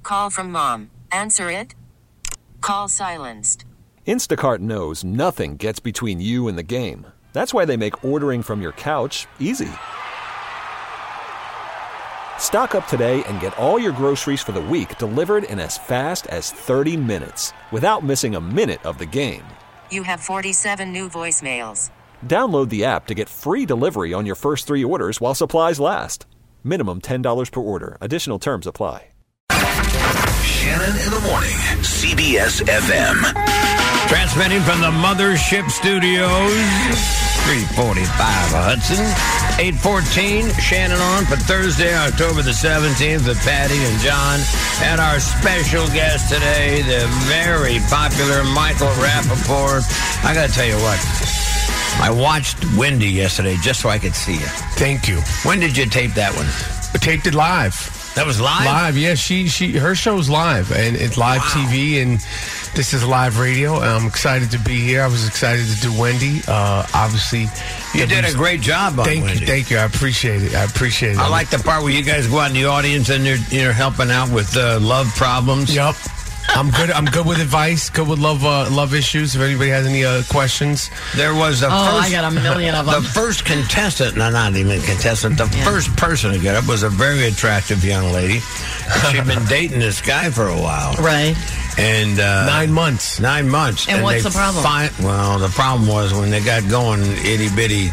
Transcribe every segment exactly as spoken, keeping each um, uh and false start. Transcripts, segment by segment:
call from mom. Answer it. Call silenced. Instacart knows nothing gets between you and the game. That's why they make ordering from your couch easy. Stock up today and get all your groceries for the week delivered in as fast as thirty minutes without missing a minute of the game. You have forty-seven new voicemails. Download the app to get free delivery on your first three orders while supplies last. Minimum ten dollars per order. Additional terms apply. Shannon in the morning. C B S F M. Transmitting from the Mothership Studios. three forty-five Hudson. eight fourteen. Shannon on for Thursday, October the seventeenth with Patty and John. And our special guest today, the very popular Michael Rappaport. I got to tell you what. I watched Wendy yesterday just so I could see you. Thank you. When did you tape that one? I taped it live. That was live? Live, yeah. She, she, her show's live, and it's live Wow. T V, and this is live radio. I'm excited to be here. I was excited to do Wendy. Uh, obviously, You did a great job on Thank Wendy. you, thank you. I appreciate it. I appreciate it. I like the part where you guys go out in the audience and you're, you're helping out with uh, love problems. Yep. I'm good. I'm good with advice. Good with love. Uh, love issues. If anybody has any uh, questions, There was the Oh, first. I got a million of The them. first contestant, no, not even contestant, the Yeah. first person to get up was a very attractive young lady. She'd been dating this guy for a while. Right. And uh, nine months. Nine months. And what's they the problem? Fi- well, the problem was when they got going, itty bitty.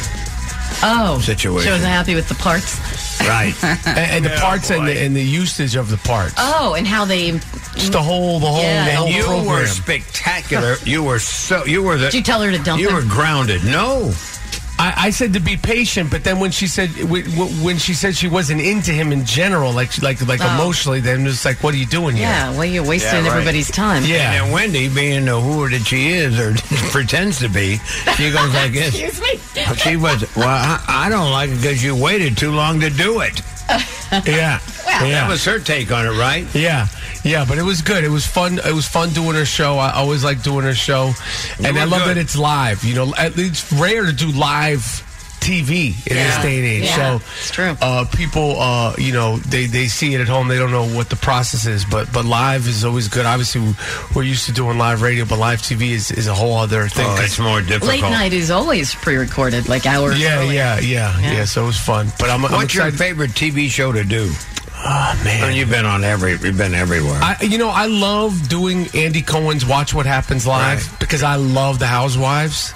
Oh, Situation. She wasn't happy with the parts. Right. and, and the parts and the, and the usage of the parts. Oh, and how they... Just the whole, the whole, Yeah. the whole You program. were spectacular. You were so. You were the. Did you tell her to dump You him? were grounded. No. I, I said to be patient, but then when she said when when she said she wasn't into him in general, like like like Oh. emotionally, then it's like, what are you doing here? Yeah, well, you're wasting Yeah, right. everybody's time. Yeah. And then Wendy, being the whore that she is, or pretends to be, she goes like this. Excuse me. She was, well, I, I don't like it because you waited too long to do it. Yeah. Well, yeah. That was her take on it, right? Yeah, yeah, but it was good. It was fun. It was fun doing her show. I always like doing her show, and were I love good. that it's live. You know, at least it's rare to do live T V in this Yeah. day and age. Yeah, so it's true. Uh, people, uh, you know, they, they see it at home. They don't know what the process is, but but live is always good. Obviously, we're used to doing live radio, but live T V is, is a whole other thing. Oh, 'cause- it's more difficult. Late night is always pre-recorded, like hours yeah, earlier. yeah, yeah, yeah, Yeah. So it was fun. But I'm, I'm What's your excited. favorite T V show to do? Oh, man. I mean, you've been on every. You've been everywhere. I, you know, I love doing Andy Cohen's Watch What Happens Live Right. because I love The Housewives.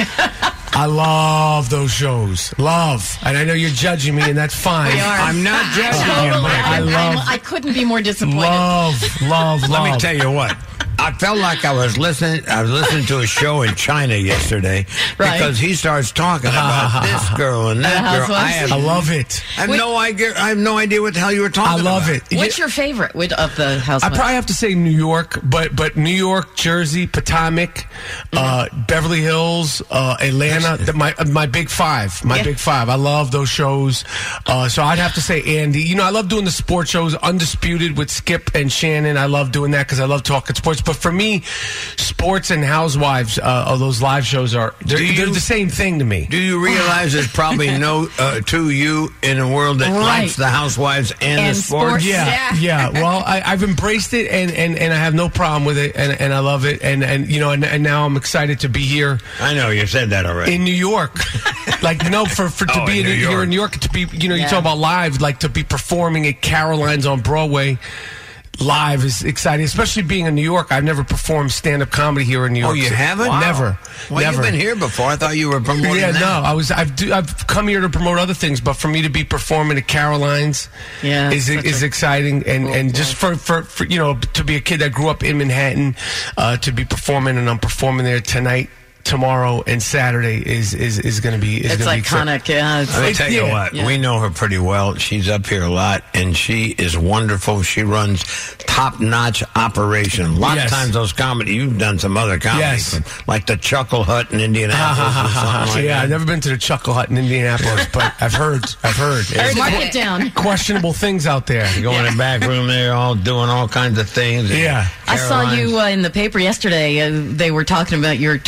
I love those shows. Love. And I know you're judging me, and that's fine. We are. I'm not judging you, Totally. but I I'm- love- I'm- I couldn't be more disappointed. Love, love, love. Let me tell you what. I felt like I was listening. I was listening to a show in China yesterday Right. because he starts talking about this girl and that The girl. I Housewives? have, I love it. I have Wait. no idea. I have no idea what the hell you were I talking love about. it. What's Yeah, your favorite with- of the house? I probably have to say New York, but but New York, Jersey, Potomac, uh, Beverly Hills, uh, Atlanta. The, my my big five, my Yeah. big five. I love those shows. Uh, so I'd have to say Andy. You know, I love doing the sports shows, Undisputed with Skip and Shannon. I love doing that because I love talking sports. But for me, sports and Housewives, uh, of those live shows are they're, Do you- they're the same thing to me. Do you realize there's probably no uh, two you in a world that Right. likes the Housewives and, And the sports? sports. Yeah, Yeah. yeah. Well, I, I've embraced it, and, and, and I have no problem with it, and, and I love it, and, and you know, and, and now I'm excited to be here I know you said that already. in New York. Like, no, for, for to Oh, be in in, New here York. in New York, to be, you know, you Yeah. talk about live, like to be performing at Caroline's on Broadway. Live is exciting, especially being in New York. I've never performed stand-up comedy here in New oh, York. you So- haven't? Never. Well, never. you've been here before. I thought you were promoting Yeah, that. no, I was. I've do, I've come here to promote other things, but for me to be performing at Caroline's, Yeah, is such is a exciting, and cool and just for, for for you know to be a kid that grew up in Manhattan, uh, to be performing, and I'm performing there tonight, tomorrow, and Saturday is is is going to be is It's gonna be iconic. Yeah. It's, Let me tell you Yeah. what, Yeah. we know her pretty well. She's up here a lot, and she is wonderful. She runs top-notch operation. A lot Yes. of times those comedy, you've done some other comedy, Yes. like the Chuckle Hut in Indianapolis or something like yeah, that. I've never been to the Chuckle Hut in Indianapolis, but I've heard I've heard There's Mark it down. questionable things out there. You go in the back room there, all doing all kinds of things. Yeah. I saw Caroline's- you uh, in the paper yesterday. Uh, they were talking about your tweet. Uh,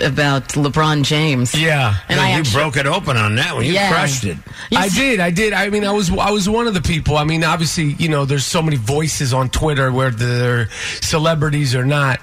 about LeBron James. Yeah. And I you actually, broke it open on that one. You Yeah. crushed it. You I see- did, I did. I mean, I was, I was one of the people. I mean, obviously, you know, there's so many voices on Twitter, whether they're celebrities or not.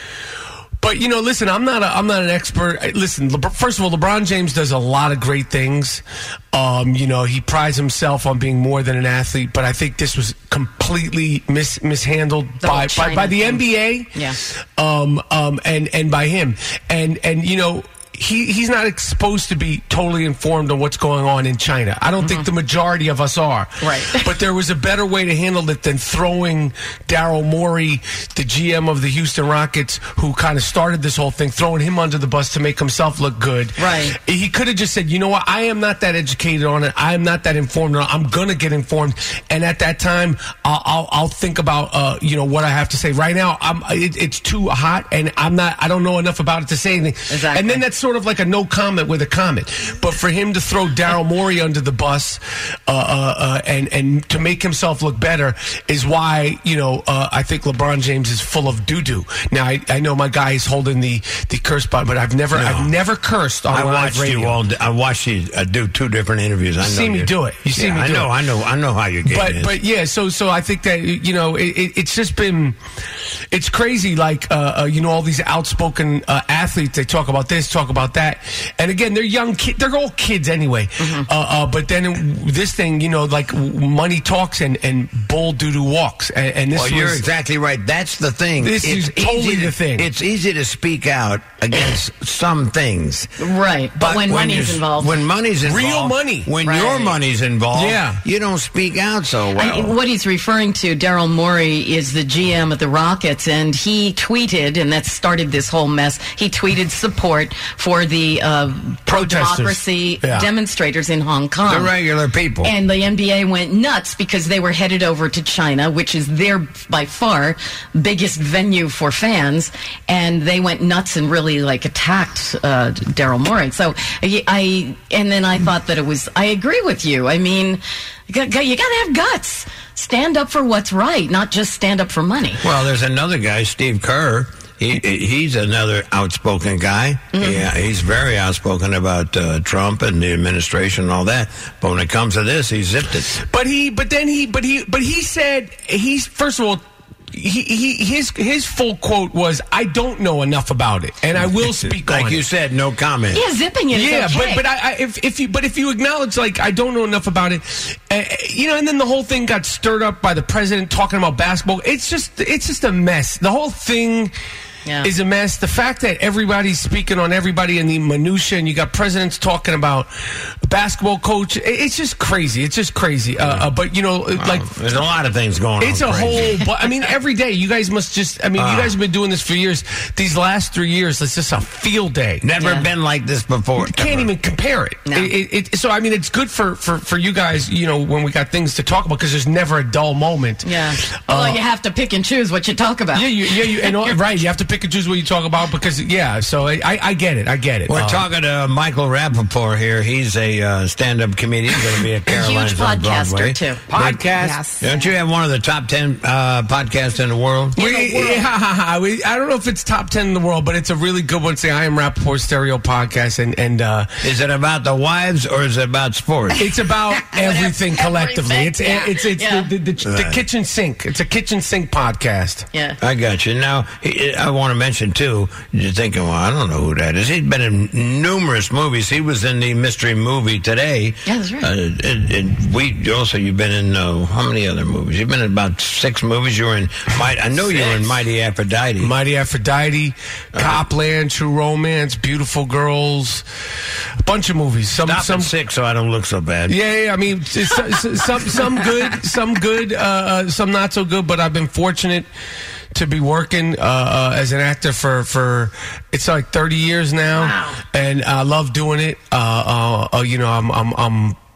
But you know, listen, I'm not, a, I'm not an expert. Listen, LeBron, first of all, LeBron James does a lot of great things. Um, you know, he prides himself on being more than an athlete. But I think this was completely mis- mishandled The by, by China by the thing. N B A. Yeah. Um, um, and and by him, and and you know. He he's not supposed to be totally informed on what's going on in China. I don't think the majority of us are. Right. But there was a better way to handle it than throwing Daryl Morey, the G M of the Houston Rockets, who kind of started this whole thing, throwing him under the bus to make himself look good. Right. He could have just said, you know what, I am not that educated on it. I am not that informed on it. I'm going to get informed. And at that time, I'll, I'll, I'll think about, uh, you know, what I have to say. Right now, I'm, it, it's too hot, and I'm not, I don't know enough about it to say anything. Exactly. And then that's sort of like a no comment with a comment. But for him to throw Daryl Morey under the bus uh, uh, uh, and and to make himself look better is why, you know, uh, I think LeBron James is full of doo doo. Now I, I know my guy is holding the the curse button, but I've never No. I've never cursed on I live watched radio. you all. I watched you uh, do two different interviews. I know see me you. do it. You see Yeah, me I do know. it. I know. I know how your game But is. but yeah, so so I think that, you know, it, it, it's just been, it's crazy. Like uh, uh, you know, all these outspoken uh, athletes, they talk about this, talk about that, and again, they're young kids. They're all kids anyway. Mm-hmm. Uh, uh, but then this thing, you know, like money talks and and bull doo doo walks, and, and this well, was you're exactly right. That's the thing. This it's is totally easy to, the thing. It's easy to speak out against some things. Right. But, when, money's you're- involved. when money's involved, Real money. when Right. your money's involved, Yeah. you don't speak out so well. I, what he's referring to, Daryl Morey, is the G M of the Rockets, and he tweeted, and that started this whole mess. He tweeted support for the uh, pro-democracy Yeah. demonstrators in Hong Kong. the regular people. And the N B A went nuts because they were headed over to China, which is their, by far, biggest venue for fans. And they went nuts and really, like, attacked uh, Daryl Morey. So I, I, and then I thought that it was, I agree with you. I mean, you got, you got to have guts. Stand up for what's right, not just stand up for money. Well, there's another guy, Steve Kerr. He he's another outspoken guy. Mm-hmm. Yeah, he's very outspoken about uh, Trump and the administration and all that. But when it comes to this, he zipped it. But he, but then he, but he, but he said he's first of all. He, he his his full quote was, "I don't know enough about it, and I will speak like on you it." said, no comment. Yeah, zipping it is Yeah, okay. but but I, I if if you but if you acknowledge, like, I don't know enough about it, uh, you know, and then the whole thing got stirred up by the president talking about basketball. It's just it's just a mess. The whole thing. Yeah. Is a mess. The fact that everybody's speaking on everybody in the minutia, and you got presidents talking about basketball coach, it- it's just crazy. It's just crazy. Uh, uh, but you know, like, There's a lot of things going it's on. a crazy. whole. But I mean, every day you guys must just. I mean, you guys have been doing this for years. These last three years, it's just a field day. Never Yeah. been like this before. You can't ever. even compare it. No. It, it, it. So I mean, it's good for, for, for you guys, you know, when we got things to talk about, because there's never a dull moment. Yeah. Well, Uh, you have to pick and choose what you talk about. Yeah, you, yeah, you, and all, right. You have to pick and choose what you talk about, because yeah. So I, I, I get it. I get it. We're Uh, talking to Michael Rappaport here. He's a uh, stand-up comedian. Going to be at Caroline's Huge on Broadway. podcaster, too. podcast. Yes. Don't you have one of the top ten uh, podcasts in the world? We, yeah, ha, ha, ha. We, I don't know if it's top ten in the world, but it's a really good one. Say, I Am Rappaport Stereo podcast, and and uh, Is it about the wives or is it about sports? it's about everything collectively. Everything, It's yeah. it's it's Yeah. the, the, the, the kitchen sink. It's a kitchen sink podcast. Yeah. I got you. Now, he- I want to mention, too, you're thinking, well, I don't know who that is. He's been in numerous movies. He was in the mystery movie today. Yeah, that's right. Uh, and, and we also, you've been in, uh, how many other movies? You've been in about six movies. You were in, Might, I know you were in Mighty Aphrodite. Mighty Aphrodite, Copland, True Romance, Beautiful Girls, a bunch of movies. Some Stop some at six so I don't look so bad. Yeah, yeah, I mean, it's, it's- some some good, some good, uh, uh, some not so good. But I've been fortunate to be working uh, uh, as an actor for for it's like thirty years now, Wow. and I love doing it. Uh, uh, uh, you know, I'm I'm I'm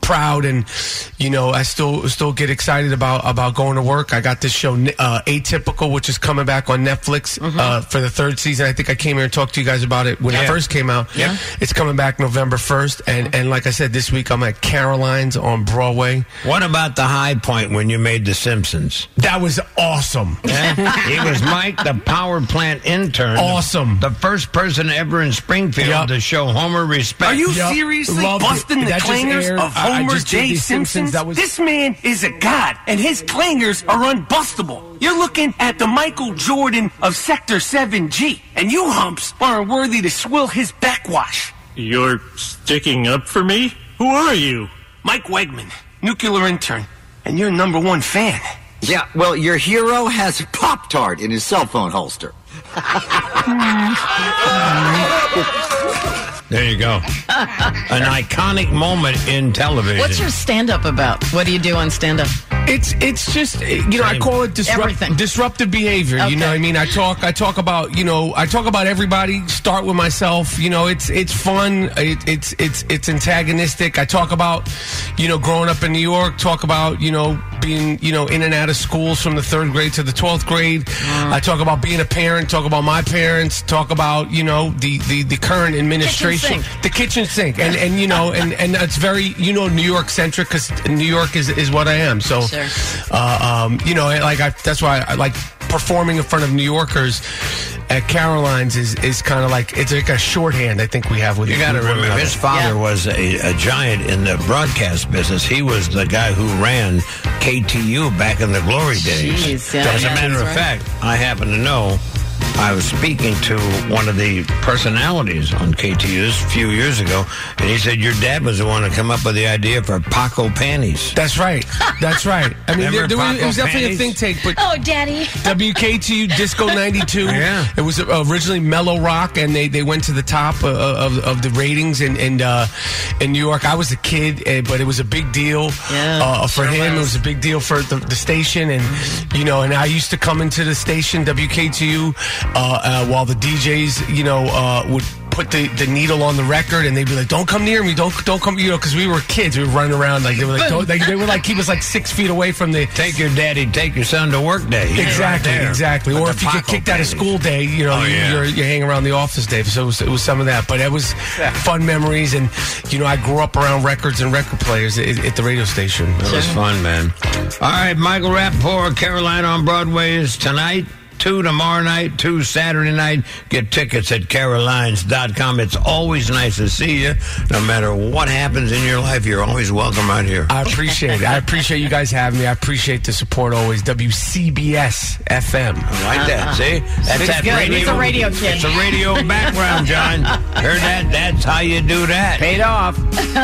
proud, and you know, I still still get excited about about going to work. I got this show, uh, Atypical, which is coming back on Netflix mm-hmm. uh, for the third season. I think I came here and talked to you guys about it when yeah. it first came out. Yeah, it's coming back November first, and and like I said, this week I'm at Caroline's on Broadway. What about the high point when you made The Simpsons? That was awesome. Yeah. He was Mike, the power plant intern. Awesome. The first person ever in Springfield yep. to show Homer respect. Are you yep. seriously Loved busting it. the That just clangers aired. of Homer J. Simpsons? Simpson? That was... This man is a god, and his clangers are unbustable. You're looking at the Michael Jordan of Sector seven G, and you humps aren't worthy to swill his backwash. You're sticking up for me? Who are you? Mike Wegman, nuclear intern, and your number one fan. Yeah, well, your hero has a Pop-Tart in his cell phone holster. There you go. An iconic moment in television. What's your stand-up about? What do you do on stand-up? It's it's just, you know, I call it disrupt, disruptive behavior. Okay. You know what I mean? I talk I talk about, you know, I talk about everybody, start with myself. You know, it's it's fun. It, it's it's it's antagonistic. I talk about, you know, growing up in New York, talk about, you know, being, you know, in and out of schools from the third grade to the twelfth grade. Mm. I talk about being a parent, talk about my parents, talk about, you know, the, the, the current administration. Kitchen the kitchen sink. And, and you know, and, and it's very, you know, New York centric because New York is, is what I am. So, sure. uh, um, you know, like I, that's why I like performing in front of New Yorkers at Caroline's is, is kind of like, it's like a shorthand I think we have with you. You got to remember, another. his father yeah. was a, a giant in the broadcast business. He was the guy who ran K T U back in the glory days. Jeez, yeah, As yeah, a matter of right. fact, I happen to know I was speaking to one of the personalities on K T U's a few years ago, and he said your dad was the one to come up with the idea for Paco panties. That's right. That's right. I mean, there, there was, it was definitely panties? a think tank, but oh, Daddy. W K T U Disco ninety-two. Yeah. It was originally mellow rock, and they, they went to the top of, of, of the ratings in in, uh, in New York. I was a kid, uh, but it was a big deal yeah, uh, for sure him. was. It was a big deal for the, the station, and you know, and I used to come into the station W K T U uh, uh, while the D Js, you know, uh, would put the, the needle on the record, and they'd be like, "Don't come near me, don't don't come," you know, because we were kids, we were running around like they were like, don't, like, they were like keep us like six feet away from the take your daddy, take your son to work day. Exactly, right exactly. With or the if you get Paco kicked out of panties. school day, you know, Oh, you, yeah. you're you hang around the office day. So it was, it was some of that, but it was fun memories, and you know, I grew up around records and record players at, at the radio station. It was fun, man. All right, Michael Rappaport, Carolina on Broadway is tonight. Two tomorrow night, two Saturday night. Get tickets at carolines dot com. It's always nice to see you. No matter what happens in your life, you're always welcome right here. I appreciate it. I appreciate you guys having me. I appreciate the support always. W C B S F M. I like that. See? That's It's that good. radio. He's a radio kid. It's a radio background, John. Heard that? That's how you do that. Paid off.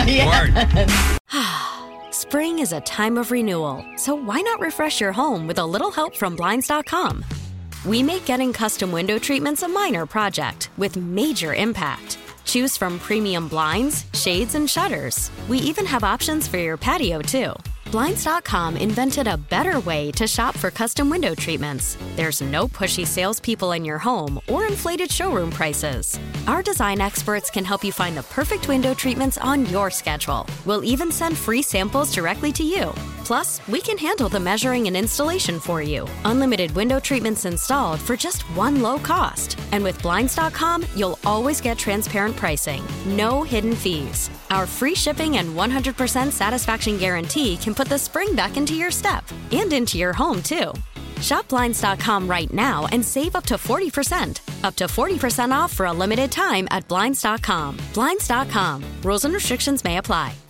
Word. Spring is a time of renewal, so why not refresh your home with a little help from blinds dot com? We make getting custom window treatments a minor project with major impact. Choose from premium blinds, shades, and shutters. We even have options for your patio, too. blinds dot com invented a better way to shop for custom window treatments. There's no pushy salespeople in your home or inflated showroom prices. Our design experts can help you find the perfect window treatments on your schedule. We'll even send free samples directly to you. Plus, we can handle the measuring and installation for you. Unlimited window treatments installed for just one low cost. And with blinds dot com, you'll always get transparent pricing. No hidden fees. Our free shipping and one hundred percent satisfaction guarantee can put the spring back into your step and into your home, too. Shop blinds dot com right now and save up to forty percent. Up to forty percent off for a limited time at blinds dot com. blinds dot com. Rules and restrictions may apply.